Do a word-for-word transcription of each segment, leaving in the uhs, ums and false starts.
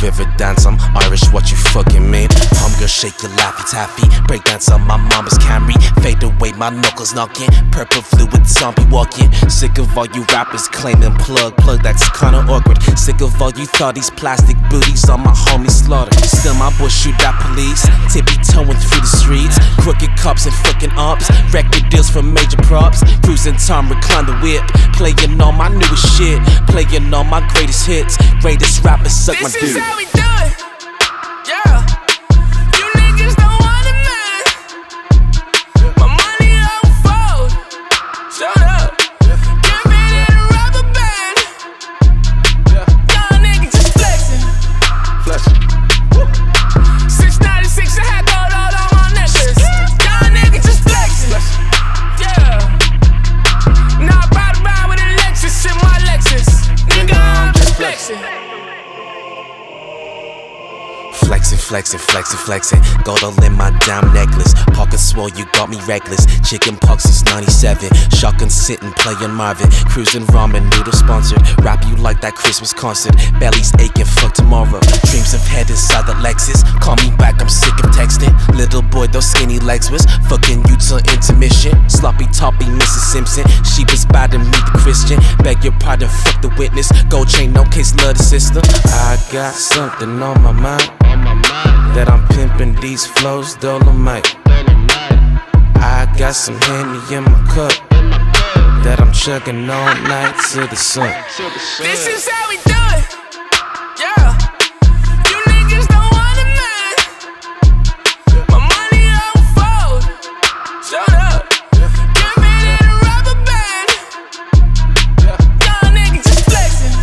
river dance, I'm Irish, what you fucking mean? Hunger, shake your laffy taffy, break dance on my mama's Camry. Fade away, my knuckles knocking, purple fluid zombie walking. Sick of all you rappers claiming plug, plug that's kinda awkward. Sick of all you thoughties, plastic booties on my homie slaughter. Still my boy shoot at police, tippy toeing through the streets. Crooked cops and fucking ups, record deals from major props. Cruising time, recline the whip, playing all my newest shit, playing all my greatest hits. Greatest rappers suck my dick. This is how we do it, yeah. You niggas don't want it, man. My money on fold, shut up. Give me that rubber band. Young niggas just flexing. Since ninety-six, I had gold all on my necklace. Young niggas just flexing, yeah. Now I ride around with a Lexus in my Lexus. Nigga, I'm just flexing. Flexing, flexing, flexing, flexing. Gold all in my dime necklace. Pocket swole, you got me reckless. Chicken pox since ninety-seven. Shotgun sitting, playing Marvin. Cruising ramen noodle sponsored. Rap you like that Christmas concert. Belly's aching, fuck tomorrow. Dreams of head inside the Lexus. Call me back, I'm sick of texting. Little boy, those skinny legs was fucking you till intermission. Sloppy toppy, Missus Simpson. She was bad to meet the Christian. Beg your pardon, fuck the witness. Gold chain, no case, love the system. I got something on my mind. That I'm pimping these flows, Dolomite. I got some Henny in my cup that I'm chugging all night to the sun. This is how we do it, yeah. You niggas don't want it, man. My money on fold, shut up. Give me that rubber band. Young niggas just flexing.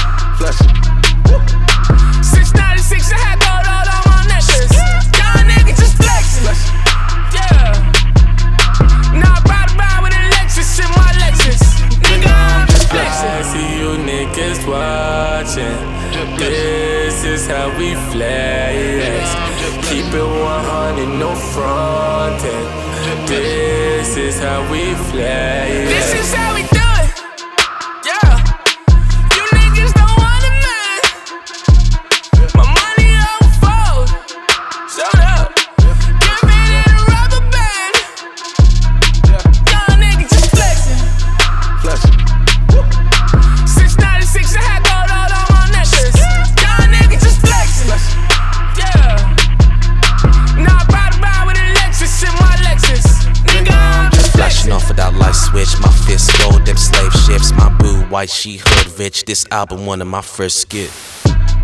Since ninety-six, I had gold all on my necklace. Young niggas just flexing, yeah. Now I ride around with a Lexus in my Lexus. Nigga, I'm just flexing. I see you niggas watching. This is how we flex. Keep it one hundred, no frontin'. This is how we flex. This is how we do it, yeah. You niggas don't want it, man. My money on fold, shut up. Give me that rubber band. Young niggas just flexing. Since ninety-six, I had gold all on my necklace. Young niggas just flexing, yeah. Now I ride around with a Lexus in my Lexus. Nigga, I'm just Flashing flexing. off of that light switch, my fist gold, them slave ships. My boo white, she hood rich. This album, one of my first skit.